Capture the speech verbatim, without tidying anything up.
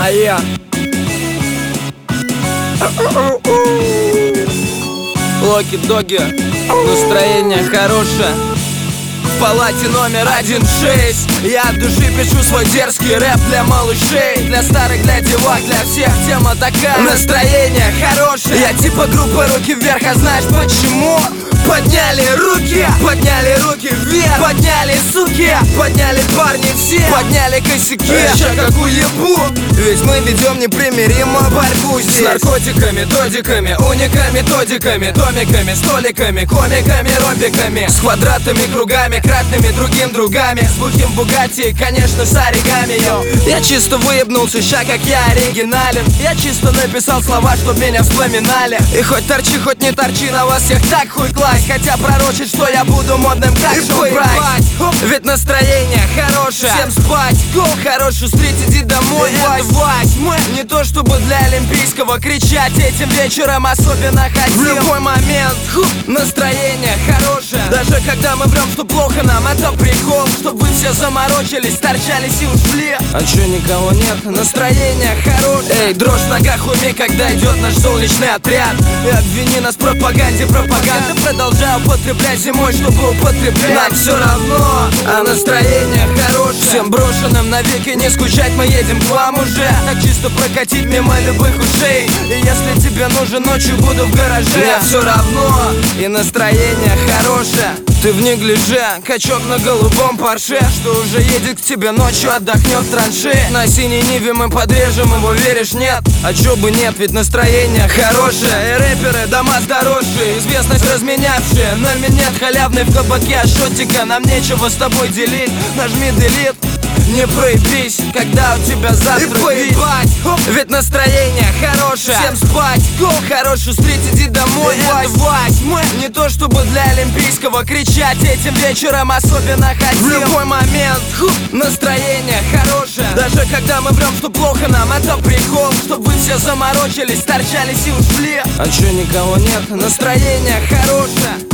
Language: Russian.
А я Локи-доги, настроение хорошее. В палате номер один шесть. Я от души пишу свой дерзкий рэп для малышей, для старых, для девок, для всех. Тема такая, настроение хорошее. Я типа группа «Руки вверх», а знаешь почему? Подняли руки, подняли руки вверх, подняли суки, подняли парни все, подняли косяки. Ща как уебу, ведь мы ведем непримиримо борьбу здесь. С наркотиками, додиками, униками, тодиками, домиками, столиками, комиками, робиками, с квадратами, кругами, кратными другим другами, с бухим Бугатти и, конечно, с оригами, йо. Я чисто выебнулся, ща как я оригинален. Я чисто написал слова, чтоб меня вспоминали. И хоть торчи, хоть не торчи, на вас всех так хуй класть. Хотя пророчить, что я буду модным, как Шон Брайс. Ведь настроение хорошее. Всем спать, го, хорошую стрит, иди домой. Восьмой, не то чтобы для олимпийского кричать этим вечером особенно хотим. В любой момент, ху, настроение хорошее. Даже когда мы врем, что плохо нам, это прикол. Чтоб вы все заморочились, торчались и ушли. А чё, никого нет? Настроение хорошее. Эй, дрожь в ногах, уми, когда идет наш солнечный отряд. И обвини нас в пропаганде, пропаганда. Продолжаю употреблять зимой, чтобы употреблять. Нам все равно, а настроение хорошее. Всем брошенным навеки не скучать, мы едем к вам уже. Так чисто прокатить мимо любых ушей. И если тебе нужен, ночью буду в гараже. Мне все равно, и настроение хорошее. Ты в неглиже, качок на голубом Порше, что уже едет к тебе ночью, отдохнет в транше. На синей Ниве мы подрежем его, веришь, нет? А чё бы нет, ведь настроение хорошее. И рэперы, дома заросшие, известность разменявшие. На минет халявный в кабаке, а шотика нам нечего с тобой делить. Нажми delete. Не проебись, когда у тебя завтра и поебать, ведь настроение хорошее. Всем спать, го, хорошую стрит, иди домой. Восьмой, не то чтобы для олимпийского кричать этим вечером особенно хотим. В любой момент, ху, настроение хорошее. Даже когда мы врем, что плохо нам, это прикол. Чтоб вы все заморочились, торчались и ушли. А чё, никого нет? Настроение хорошее.